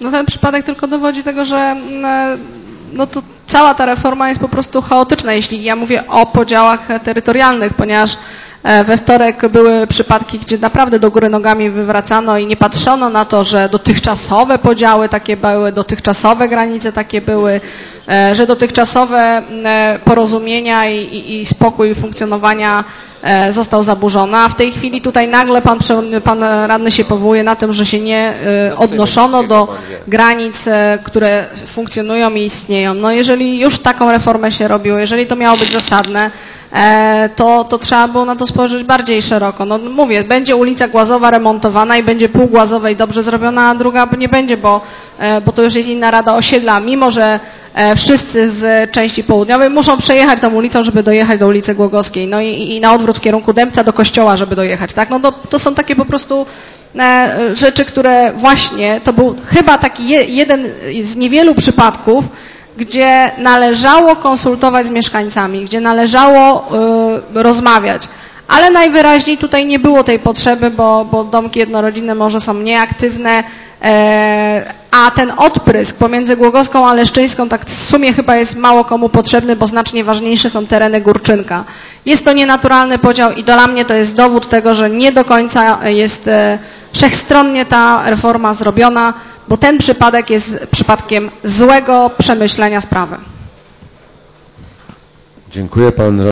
No ten przypadek tylko dowodzi tego, że no to cała ta reforma jest po prostu chaotyczna, jeśli ja mówię o podziałach terytorialnych, ponieważ we wtorek były przypadki, gdzie naprawdę do góry nogami wywracano i nie patrzono na to, że dotychczasowe podziały takie były, dotychczasowe granice takie były, że dotychczasowe porozumienia i spokój funkcjonowania został zaburzony, a w tej chwili tutaj nagle pan radny się powołuje na tym, że się nie odnoszono do granic, które funkcjonują i istnieją. No jeżeli już taką reformę się robiło, jeżeli to miało być zasadne, to trzeba było na to spojrzeć bardziej szeroko. No mówię, będzie ulica Głazowa remontowana i będzie pół Głazowej dobrze zrobiona, a druga nie będzie, bo to już jest inna rada osiedla, mimo że wszyscy z części południowej muszą przejechać tą ulicą, żeby dojechać do ulicy Głogowskiej, no i na odwrót w kierunku Dębca do kościoła, żeby dojechać, tak? No to są takie po prostu rzeczy, które właśnie, to był chyba taki jeden z niewielu przypadków, gdzie należało konsultować z mieszkańcami, gdzie należało rozmawiać. Ale najwyraźniej tutaj nie było tej potrzeby, bo domki jednorodzinne może są nieaktywne, a ten odprysk pomiędzy Głogowską a Leszczyńską tak w sumie chyba jest mało komu potrzebny, bo znacznie ważniejsze są tereny Górczynka. Jest to nienaturalny podział i dla mnie to jest dowód tego, że nie do końca jest wszechstronnie ta reforma zrobiona, bo ten przypadek jest przypadkiem złego przemyślenia sprawy. Dziękuję. Pan